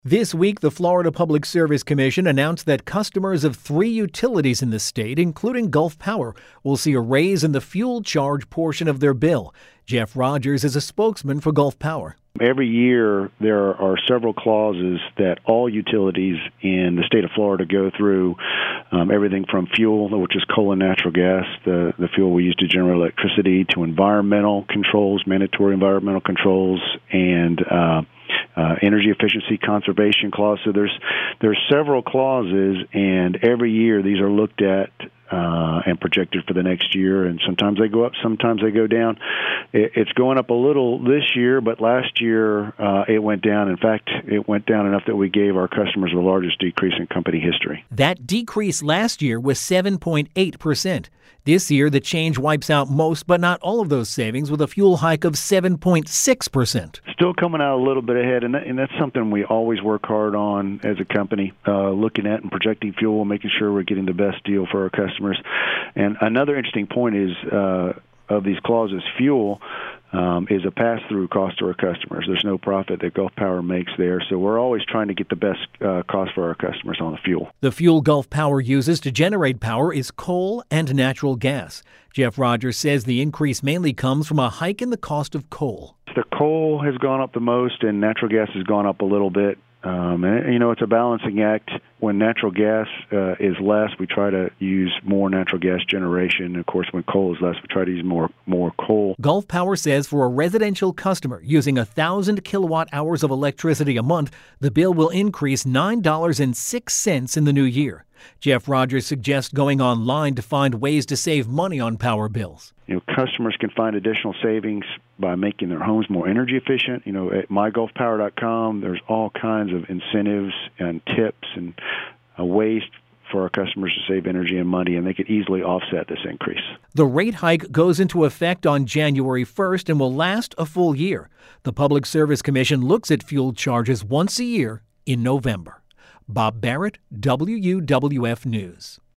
This week, the Florida Public Service Commission announced that customers of 3 utilities in the state, including Gulf Power, will see a raise in the fuel charge portion of their bill. Jeff Rogers is a spokesman for Gulf Power. Every year, there are several clauses that all utilities in the state of Florida go through, everything from fuel, which is coal and natural gas, the fuel we use to generate electricity, to environmental controls, mandatory environmental controls, and energy efficiency conservation clause. So there's several clauses, and every year these are looked at and projected for the next year, and sometimes they go up, sometimes they go down. It's going up a little this year, but last year it went down. In fact, it went down enough that we gave our customers the largest decrease in company history. That decrease last year was 7.8%. This year, the change wipes out most but not all of those savings with a fuel hike of 7.6%. Still coming out a little bit ahead, and that's something we always work hard on as a company, looking at and projecting fuel, making sure we're getting the best deal for our customers. And another interesting point is of these clauses, fuel is a pass-through cost to our customers. There's no profit that Gulf Power makes there, so we're always trying to get the best cost for our customers on the fuel. The fuel Gulf Power uses to generate power is coal and natural gas. Jeff Rogers says the increase mainly comes from a hike in the cost of coal. The coal has gone up the most, and natural gas has gone up a little bit. It's a balancing act. When natural gas is less, we try to use more natural gas generation. Of course, when coal is less, we try to use more coal. Gulf Power says for a residential customer using 1,000 kilowatt hours of electricity a month, the bill will increase $9.06 in the new year. Jeff Rogers suggests going online to find ways to save money on power bills. Customers can find additional savings by making their homes more energy efficient. At mygulfpower.com, there's all kinds of incentives and tips and ways for our customers to save energy and money, and they could easily offset this increase. The rate hike goes into effect on January 1st and will last a full year. The Public Service Commission looks at fuel charges once a year in November. Bob Barrett, WUWF News.